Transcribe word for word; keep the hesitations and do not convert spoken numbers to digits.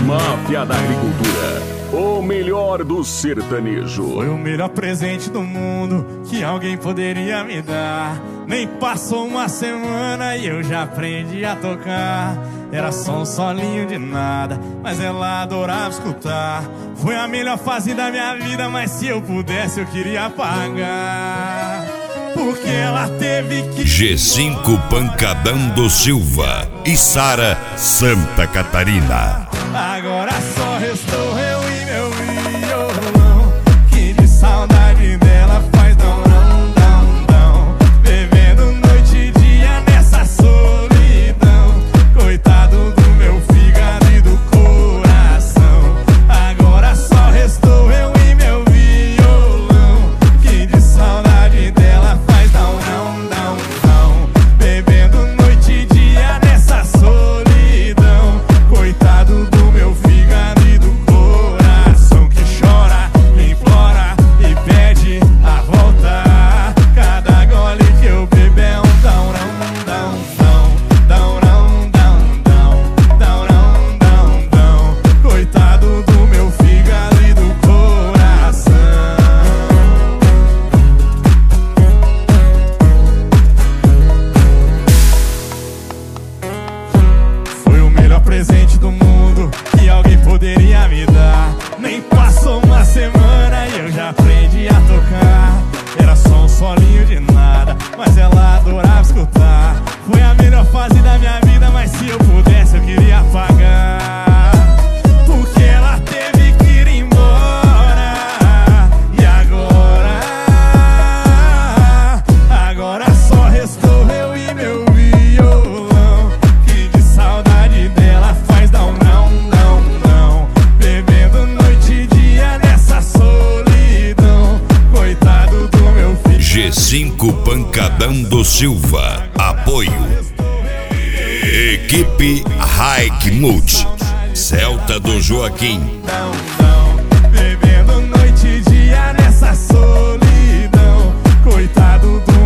Máfia da Agricultura, o melhor do sertanejo. Foi o melhor presente do mundo que alguém poderia me dar. Nem passou uma semana e eu já aprendi a tocar. Era só um solinho de nada, mas ela adorava escutar. Foi a melhor fase da minha vida, mas se eu pudesse eu queria pagar. Porque ela teve que... G cinco Pancadão do Silva e Sara Santa Catarina. Agora só restou eu e meu violão, que de saudade dela faz dão, dão, dão, dão. Bebendo noite e dia nessa solidão. Coitado do meu fígado e do coração. Agora só restou eu e meu violão, que de saudade dela faz dão, dão, dão, dão. Bebendo noite e dia nessa solidão. Coitado do meu fígado e do coração, que chora, implora e pede a volta. Cada gole que eu bebo é um dão, dão, dão, dão, dão, dão, dão, dão, dão, dão. Coitado do meu fígado e do coração. Foi o melhor presente do mundo que alguém poderia me dar. Nem passou uma semana e eu já aprendi a tocar. Era só um solinho de nada, mas ela adorava escutar. Foi a melhor fase da minha vida, mas se eu pudesse eu queria pagar. Porque ela teve que ir embora. E agora, agora só restou eu e meu violão, que de saudade dela faz dão, não, não, não. Bebendo noite e dia nessa solidão. Coitado do meu filho. G cinco Pancadão do Silva. Apoio Equipe Hike Multi, Celta do Joaquim. Não, não. Bebendo noite e dia nessa solidão. Coitado do